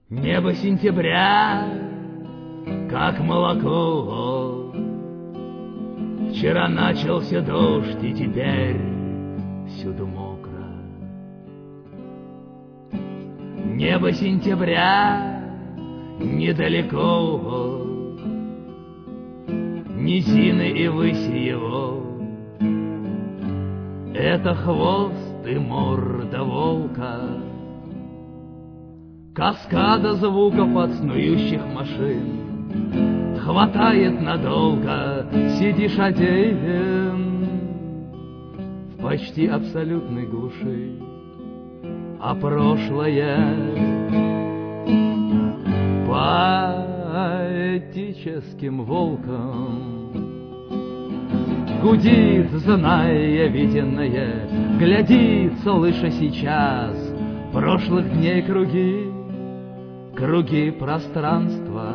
Небо сентября, как молоко. Вчера начался дождь, и теперь всюду мокро. Небо сентября недалеко, низины и выси его. Это хвост и морда волка, каскада звуков от снующих машин. Хватает надолго, сидишь один в почти абсолютной глуши, а прошлое поэтическим волком гудит, зная виденное, глядит, слыша сейчас прошлых дней круги, круги пространства,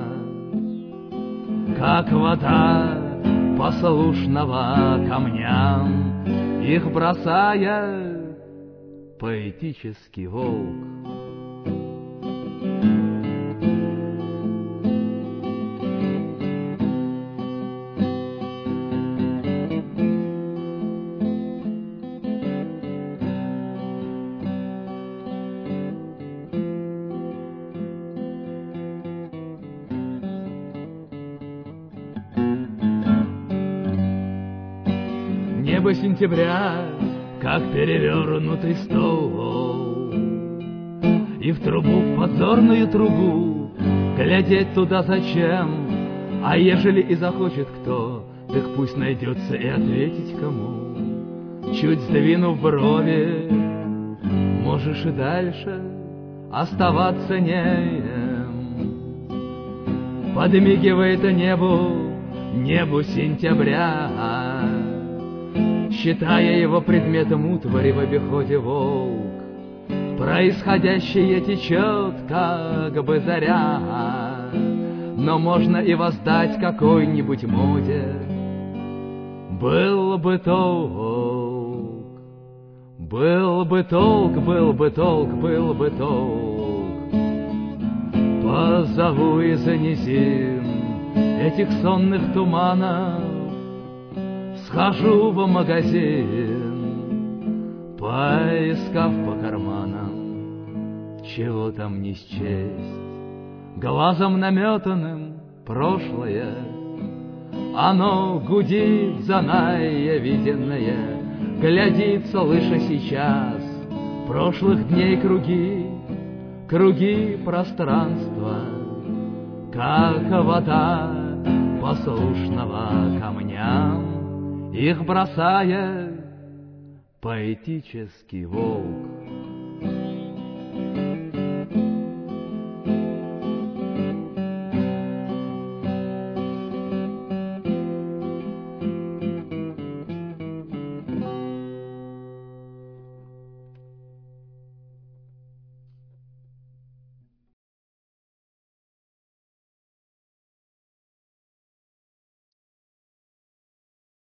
как вода послушного камням, их бросает поэтический волк. Небо сентября, как перевернутый стол, и в трубу, в подзорную трубу, глядеть туда зачем? А ежели и захочет кто, так пусть найдется и ответить кому. Чуть сдвинув брови, можешь и дальше оставаться нем. Подмигивает небу, небу сентября, считая его предметом утвари в обиходе волк. Происходящее течет, как бы заря, но можно и воздать какой-нибудь моде. Был бы толк, был бы толк, был бы толк, был бы толк. Позову из-за низин этих сонных туманов, схожу в магазин, поискав по карманам, чего там не счесть. Глазом наметанным прошлое, оно гудит, зная виденное, глядит, слыша сейчас прошлых дней круги, круги пространства, как вода послушного камням, их бросает поэтический волк.